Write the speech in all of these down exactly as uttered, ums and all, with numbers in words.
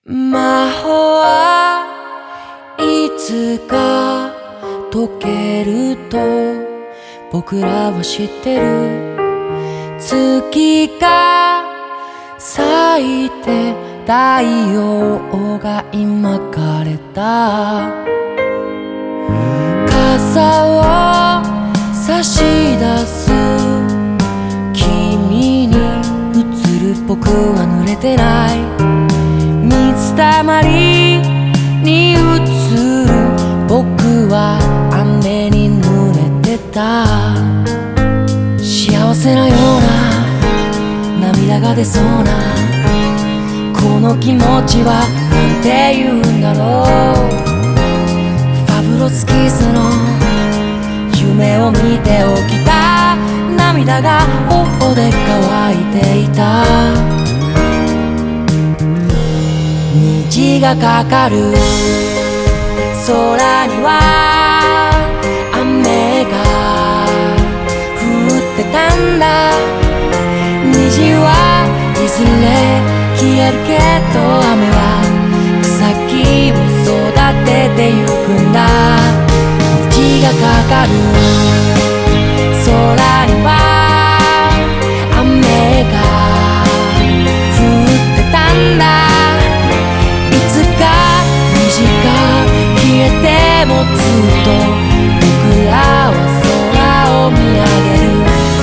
魔法はいつか解けると僕らは知ってる。月が咲いて太陽が今枯れた。傘を差し出す君に映る僕は濡れてない。水たまりに映る僕は雨に濡れてた。幸せなような涙が出そうなこの気持ちはなんて言うんだろう。ファブロスキスの夢を見て起きた涙が頬で乾いていた。虹がかかる空には雨が降ってたんだ。虹はいずれ消えるけど雨は草木を育ててゆくんだ。虹がかかる空には雨が降ってたんだ。消えてもずっと僕らは空を見上げる。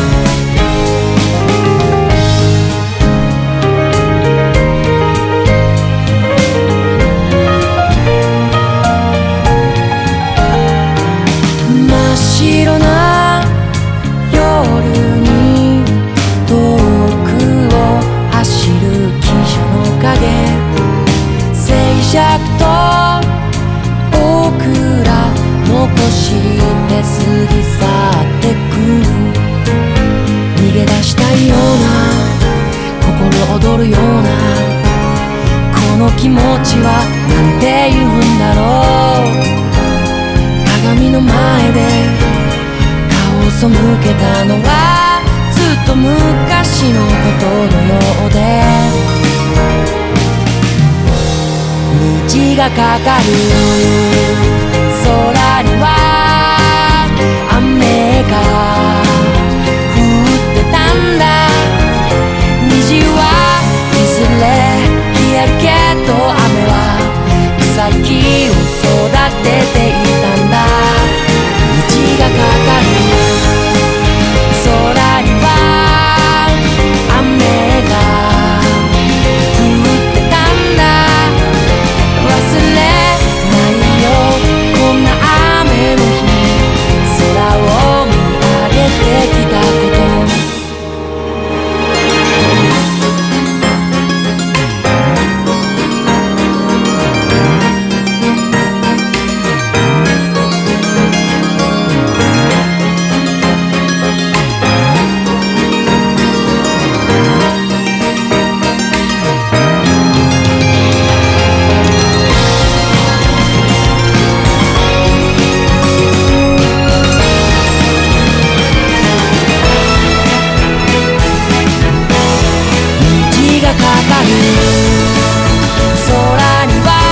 真っ白な夜に遠くを走る汽車の影。静寂と僕ら残して過ぎ去ってく。逃げ出したいような心躍るようなこの気持ちはなんて言うんだろう。鏡の前で顔を背けたのはずっと昔のことのようで。虹がかかる空には雨が降ってたんだ。虹はいずれ消えるけど雨は草木を育てていたんだ。虹がかかる空には雨が降ってたんだ。忘れないよこんな雨の日空を見上げてきたこと。空には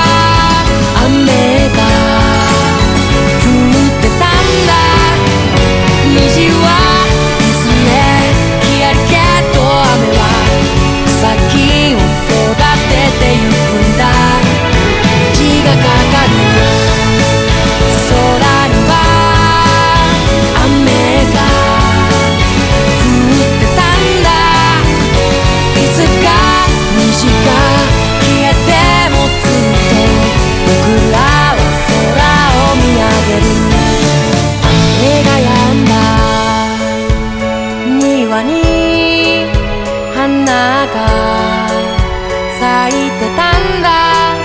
雨が降ってたんだ。虹はいずれ消えるけど雨は草木を育ててゆくんだ。虹がかかる空には雨が降ってたんだ。いつか虹が消えてもずっと僕らは空を見上げる。雨が止んだ庭に花が咲いてたんだ。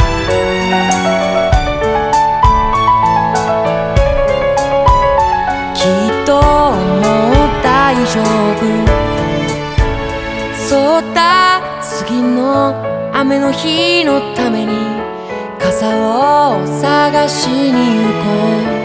きっともう大丈夫。そうだ次の雨の日のために傘を探しに行こう。